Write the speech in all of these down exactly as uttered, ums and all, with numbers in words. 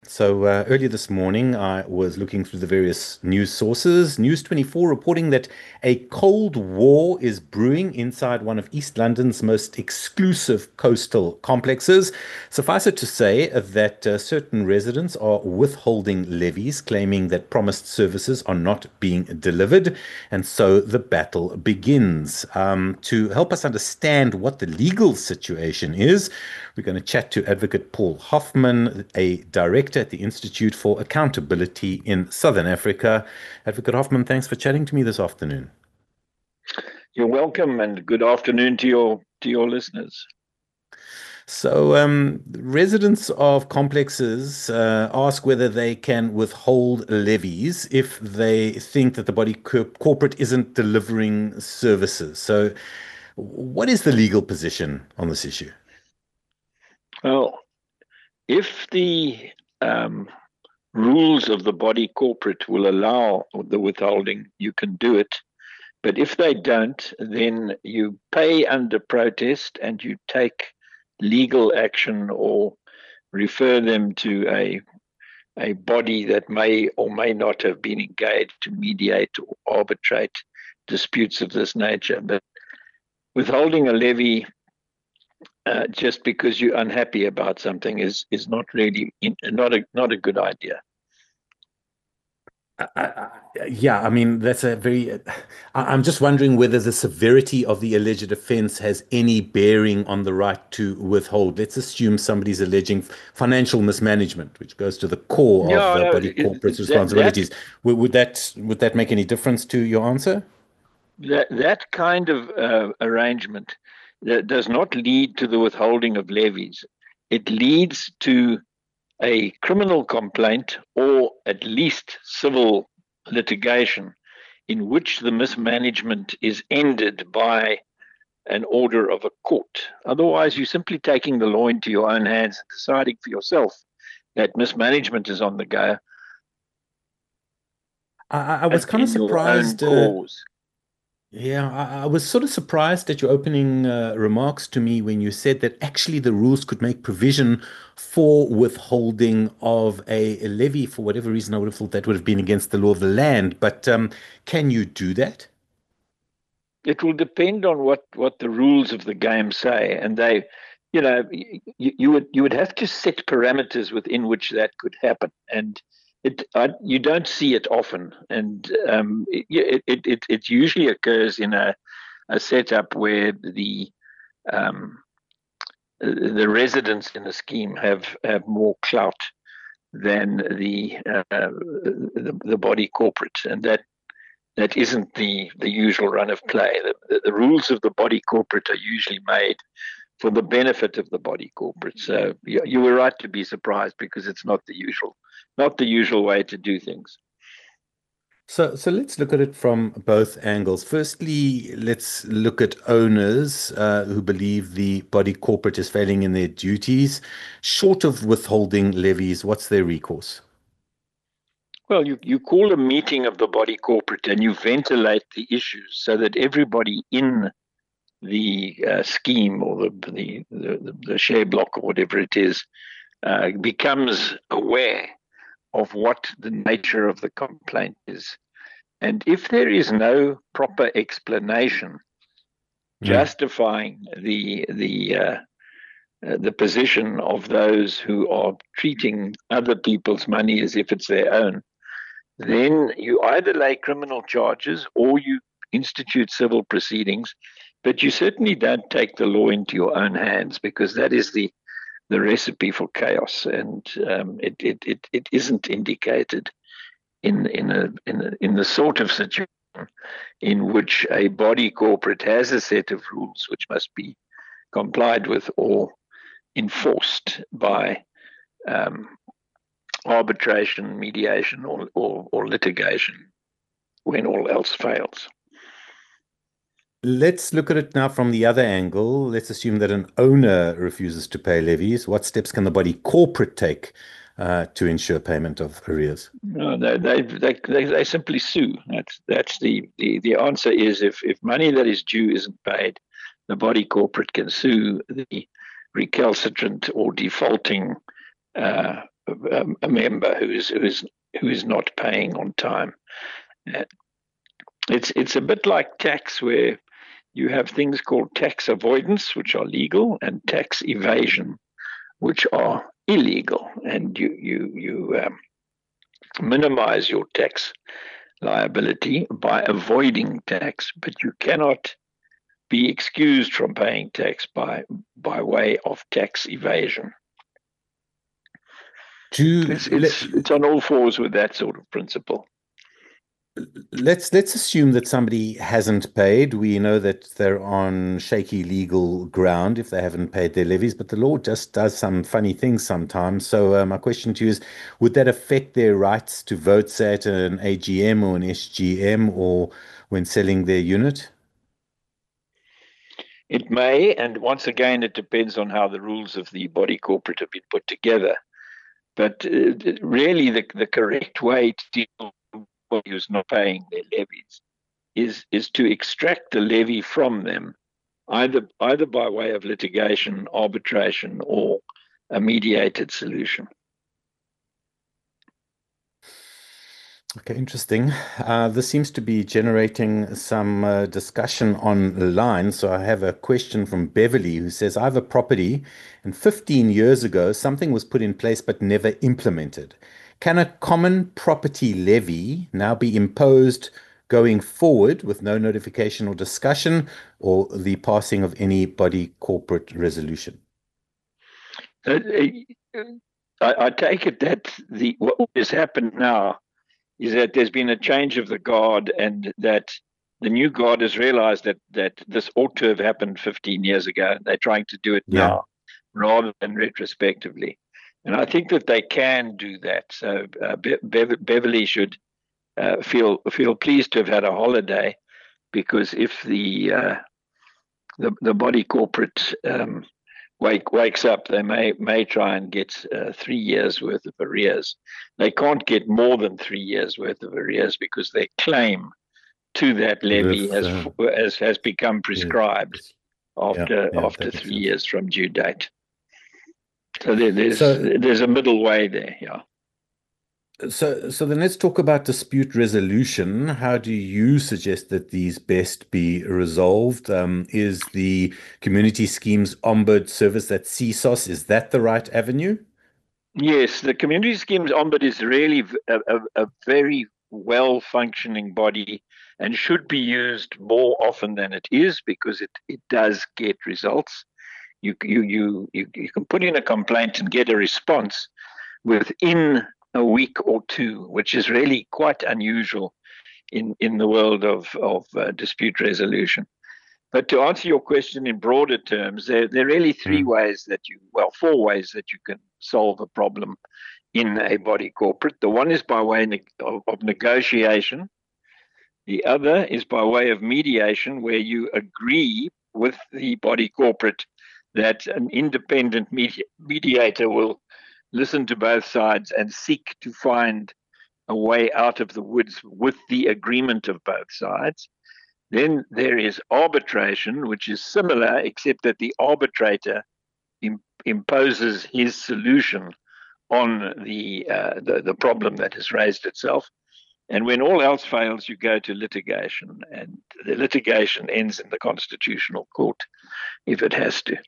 So uh, earlier this morning, I was looking through the various news sources. News twenty-four reporting that a cold war is brewing inside one of East London's most exclusive coastal complexes. Suffice it to say that uh, certain residents are withholding levies, claiming that promised services are not being delivered. And so the battle begins. Um, to help us understand what the legal situation is, we're going to chat to Advocate Paul Hoffman, a director at the Institute for Accountability in Southern Africa. Advocate Hoffman, thanks for chatting to me this afternoon. You're welcome, and good afternoon to your to your listeners. So, um, residents of complexes uh, ask whether they can withhold levies if they think that the body co- corporate isn't delivering services. So, what is the legal position on this issue? Well, if the um, rules of the body corporate will allow the withholding, you can do it. But if they don't, then you pay under protest and you take legal action or refer them to a a body that may or may not have been engaged to mediate or arbitrate disputes of this nature. But withholding a levy uh, just because you're unhappy about something is is not really in, not a not a good idea. I, I, yeah, I mean, that's a very. I- I'm just wondering whether the severity of the alleged offense has any bearing on the right to withhold. Let's assume somebody's alleging financial mismanagement, which goes to the core of Yeah, uh, no, body corporate's that that responsibilities. Would, would that would that make any difference to your answer? that that kind of uh, arrangement that does not lead to the withholding of levies. It leads to a criminal complaint or at least civil litigation in which the mismanagement is ended by an order of a court. Otherwise, you're simply taking the law into your own hands and deciding for yourself that mismanagement is on the go I, I I was kind of in your own surprised. Uh, cause. Yeah, I, I was sort of surprised at your opening uh, remarks to me when you said that actually the rules could make provision for withholding of a, a levy. For whatever reason, I would have thought that would have been against the law of the land. But um, can you do that? It will depend on what, what the rules of the game say, and they, you know, you, you would you would have to set parameters within which that could happen, and it I, you don't see it often, and um, it, it it it usually occurs in a a setup where the um, the residents in the scheme have have more clout than the uh, the, the body corporate, and that that isn't the the usual run of play. The, the, the rules of the body corporate are usually made for the benefit of the body corporate. So you, you were right to be surprised because it's not the usual not the usual way to do things. So, so let's look at it from both angles. Firstly, let's look at owners uh, who believe the body corporate is failing in their duties. Short of withholding levies, what's their recourse? Well, you, you call a meeting of the body corporate and you ventilate the issues so that everybody in the uh, scheme or the, the, the, the share block or whatever it is uh, becomes aware of what the nature of the complaint is. And if there is no proper explanation Mm. justifying the the uh, uh, the position of those who are treating other people's money as if it's their own, then you either lay criminal charges or you institute civil proceedings, but you certainly don't take the law into your own hands because that is the the recipe for chaos, and um, it, it it it isn't indicated in in a in a, in the sort of situation in which a body corporate has a set of rules which must be complied with or enforced by um, arbitration, mediation, or, or, or litigation when all else fails. Let's look at it now from the other angle. Let's assume that an owner refuses to pay levies. What steps can the body corporate take uh, to ensure payment of arrears? No, they, they, they, they, they simply sue. That's that's the, the, the answer is if, if money that is due isn't paid, the body corporate can sue the recalcitrant or defaulting uh, a, a member who is who is who is not paying on time. Uh, it's it's a bit like tax, where you have things called tax avoidance, which are legal, and tax evasion, which are illegal, and you you you um, minimize your tax liability by avoiding tax, but you cannot be excused from paying tax by by way of tax evasion. Do It's let, it's it's on all fours with that sort of principle. let's let's assume that somebody hasn't paid. We know that they're on shaky legal ground if they haven't paid their levies, but the law just does some funny things sometimes. So uh, my question to you is, would that affect their rights to vote, say, at an A G M or an S G M, or when selling their unit? It may, and once again, it depends on how the rules of the body corporate have been put together. But uh, really, the, the correct way to deal with somebody who's not paying their levies is is to extract the levy from them, either either by way of litigation, arbitration, or a mediated solution. Okay, interesting. Uh, this seems to be generating some uh, discussion online. So I have a question from Beverly who says, I have a property and fifteen years ago, something was put in place but never implemented. Can a common property levy now be imposed going forward with no notification or discussion or the passing of any body corporate resolution? Uh, I, I take it that the what has happened now is that there's been a change of the guard, and that the new guard has realized that that this ought to have happened fifteen years ago. They're trying to do it Yeah. now rather than retrospectively. And I think that they can do that. So uh, Be- Be- Beverly should uh, feel feel pleased to have had a holiday, because if the uh, the, the body corporate um, wake wakes up, they may may try and get uh, three years worth of arrears. They can't get more than three years worth of arrears because their claim to that levy With, has uh, has has become yeah, prescribed yeah, after yeah, after that makes three sense. years from due date. So there, there's So there's a middle way there. Yeah. So, so then let's talk about dispute resolution. How do you suggest that these best be resolved? Um, is the community schemes ombud service, that C S O S, is that the right avenue? Yes, the community schemes ombud is really a, a, a very well functioning body and should be used more often than it is, because it, it does get results. You, you you you you can put in a complaint and get a response within a week or two, which is really quite unusual in in the world of of uh, dispute resolution. But to answer your question in broader terms, there, there are really three Mm. ways that you, well, four ways that you can solve a problem in a body corporate. The one is by way of, of negotiation. The other is by way of mediation, where you agree with the body corporate that an independent medi- mediator will listen to both sides and seek to find a way out of the woods with the agreement of both sides. Then there is arbitration, which is similar, except that the arbitrator im- imposes his solution on the, uh, the the problem that has raised itself. And when all else fails, you go to litigation, and the litigation ends in the constitutional court if it has to.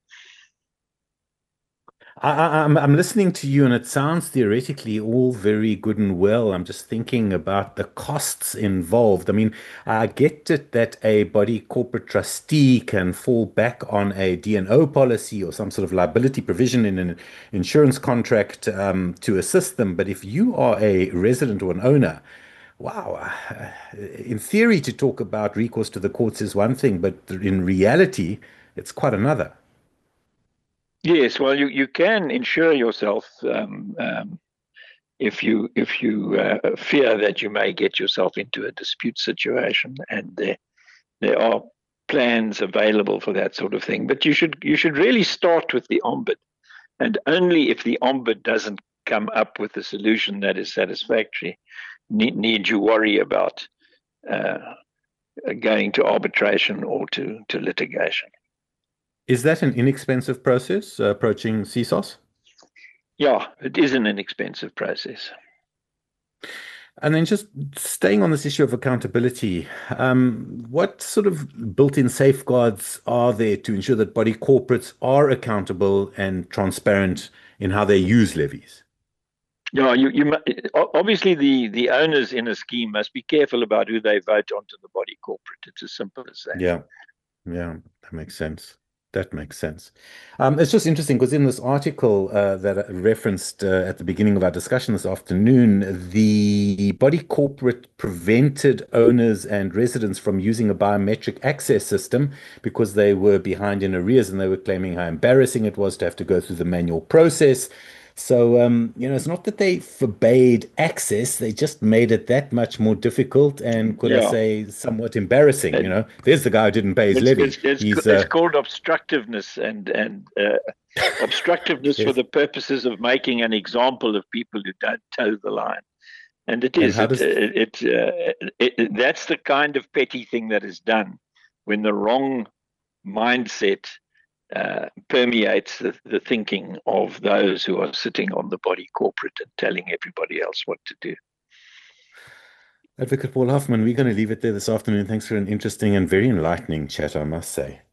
I, I- I'm I'm listening to you, and it sounds theoretically all very good and well. I'm just thinking about the costs involved. I mean, I get it that a body corporate trustee can fall back on a D and O policy or some sort of liability provision in an insurance contract um, to assist them. But if you are a resident or an owner, wow, uh, in theory, to talk about recourse to the courts is one thing, but in reality, it's quite another. Yes, well, you, you can insure yourself um, um, if you if you uh, fear that you may get yourself into a dispute situation, and there there are plans available for that sort of thing. But you should you should really start with the ombud, and only if the ombud doesn't come up with a solution that is satisfactory, need, need you worry about uh, going to arbitration or to to litigation. Is that an inexpensive process, uh, approaching C S O S? Yeah, it is an inexpensive process. And then just staying on this issue of accountability, um, what sort of built-in safeguards are there to ensure that body corporates are accountable and transparent in how they use levies? Yeah, you, you obviously the the owners in a scheme must be careful about who they vote onto the body corporate. It's as simple as that. Yeah, yeah, that makes sense. That makes sense. Um, it's just interesting because in this article uh, that I referenced uh, at the beginning of our discussion this afternoon, the body corporate prevented owners and residents from using a biometric access system because they were behind in arrears and they were claiming how embarrassing it was to have to go through the manual process. So, um, you know, it's not that they forbade access, they just made it that much more difficult and, could I Yeah, say, somewhat embarrassing. You it, know, there's the guy who didn't pay his it's levy. it's it's He's it's uh, called obstructiveness and and uh, obstructiveness for yes. the purposes of making an example of people who don't toe the line. And it And is how it does it, it, uh, it, it that's the kind of petty thing that is done when the wrong mindset uh, permeates the, the thinking of those who are sitting on the body corporate and telling everybody else what to do. Advocate Paul Hoffman, we're going to leave it there this afternoon. Thanks for an interesting and very enlightening chat, I must say.